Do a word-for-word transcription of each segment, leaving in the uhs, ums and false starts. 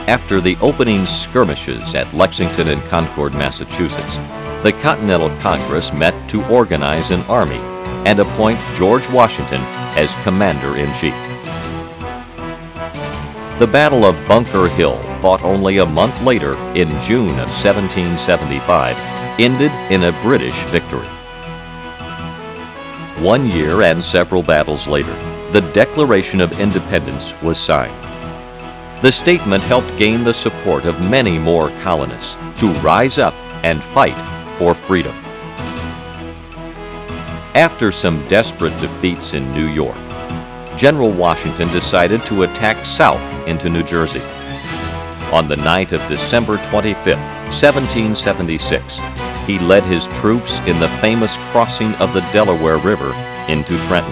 After the opening skirmishes at Lexington and Concord, Massachusetts, the Continental Congress met to organize an army and appoint George Washington as Commander-in-Chief. The Battle of Bunker Hill, fought only a month later in June of seventeen seventy-five, ended in a British victory. One year and several battles later, the Declaration of Independence was signed. The statement helped gain the support of many more colonists to rise up and fight for freedom. After some desperate defeats in New York, General Washington decided to attack south into New Jersey. On the night of December twenty-fifth, seventeen seventy-six, he led his troops in the famous crossing of the Delaware River into Trenton.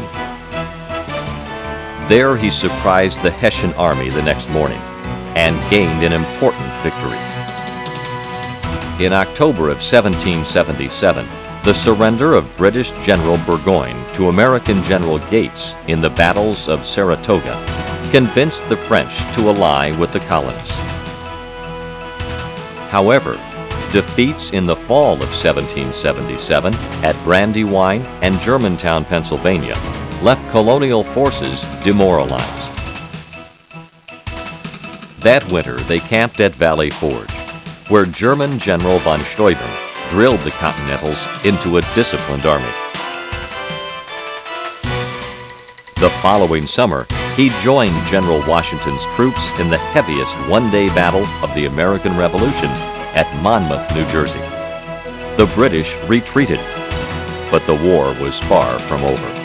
There he surprised the Hessian army the next morning and gained an important victory. In October of seventeen seventy-seven, the surrender of British General Burgoyne to American General Gates in the battles of Saratoga convinced the French to ally with the colonists. However, defeats in the fall of seventeen seventy-seven at Brandywine and Germantown, Pennsylvania, left colonial forces demoralized. That winter, they camped at Valley Forge, where German General von Steuben drilled the Continentals into a disciplined army. The following summer, he joined General Washington's troops in the heaviest one-day battle of the American Revolution at Monmouth, New Jersey. The British retreated, but the war was far from over.